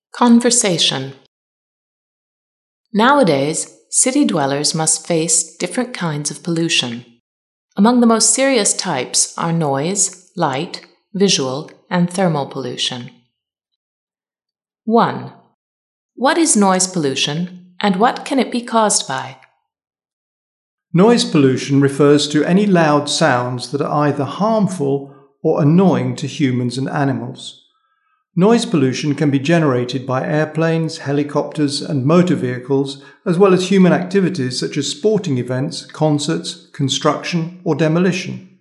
Conversation. Nowadays, city dwellers must face different kinds of pollution. Among the most serious types are noise, light, visual, and thermal pollution. 1. What is noise pollution, and what can it be caused by? Noise pollution refers to any loud sounds that are either harmful or annoying to humans and animals. Noise pollution can be generated by airplanes, helicopters, and motor vehicles, as well as human activities such as sporting events, concerts, construction, or demolition.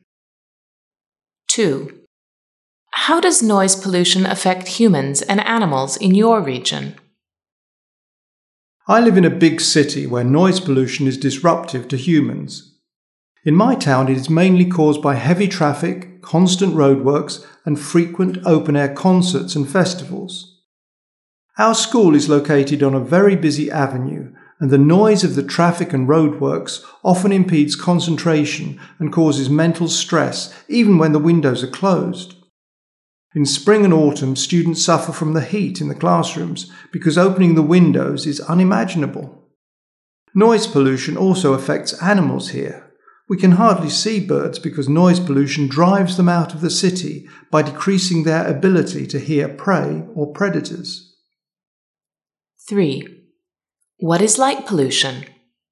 2. How does noise pollution affect humans and animals in your region? I live in a big city where noise pollution is disruptive to humans. In my town, it is mainly caused by heavy traffic, constant roadworks, and frequent open-air concerts and festivals. Our school is located on a very busy avenue, and the noise of the traffic and roadworks often impedes concentration and causes mental stress even when the windows are closed. In spring and autumn, students suffer from the heat in the classrooms because opening the windows is unimaginable. Noise pollution also affects animals here. We can hardly see birds because noise pollution drives them out of the city by decreasing their ability to hear prey or predators. 3. What is light pollution?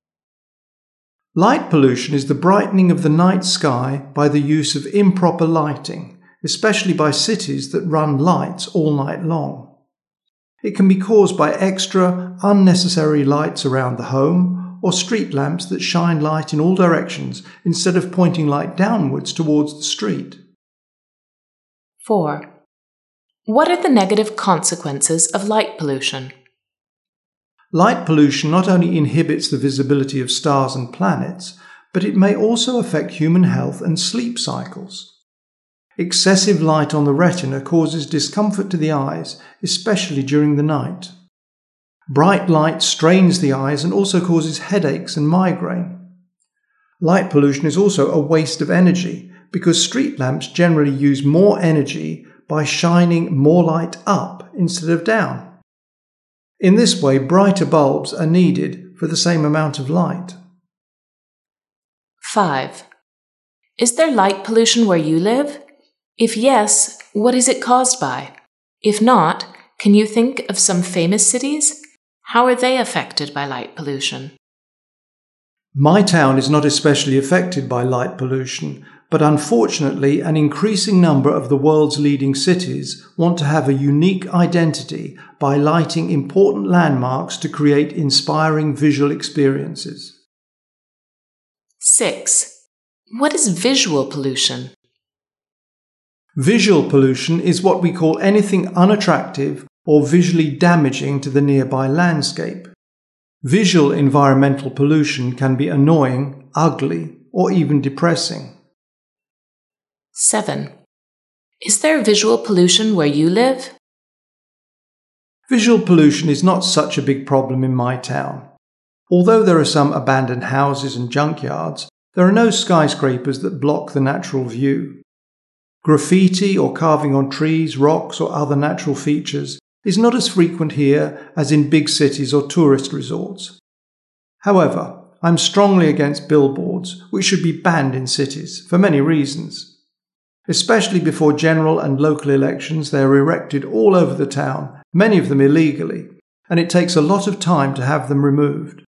Light pollution is the brightening of the night sky by the use of improper lighting, especially by cities that run lights all night long. It can be caused by extra, unnecessary lights around the home, or street lamps that shine light in all directions instead of pointing light downwards towards the street. 4. What are the negative consequences of light pollution? Light pollution not only inhibits the visibility of stars and planets, but it may also affect human health and sleep cycles. Excessive light on the retina causes discomfort to the eyes, especially during the night. Bright light strains the eyes and also causes headaches and migraine. Light pollution is also a waste of energy because street lamps generally use more energy by shining more light up instead of down. In this way, brighter bulbs are needed for the same amount of light. 5. Is there light pollution where you live? If yes, what is it caused by? If not, can you think of some famous cities? How are they affected by light pollution? My town is not especially affected by light pollution, but unfortunately an increasing number of the world's leading cities want to have a unique identity by lighting important landmarks to create inspiring visual experiences. 6. What is visual pollution? Visual pollution is what we call anything unattractive or visually damaging to the nearby landscape. Visual environmental pollution can be annoying, ugly, or even depressing. 7. Is there visual pollution where you live? Visual pollution is not such a big problem in my town. Although there are some abandoned houses and junkyards, there are no skyscrapers that block the natural view. Graffiti or carving on trees, rocks, or other natural features is not as frequent here as in big cities or tourist resorts. However, I'm strongly against billboards, which should be banned in cities for many reasons. Especially before general and local elections, they are erected all over the town, many of them illegally, and it takes a lot of time to have them removed.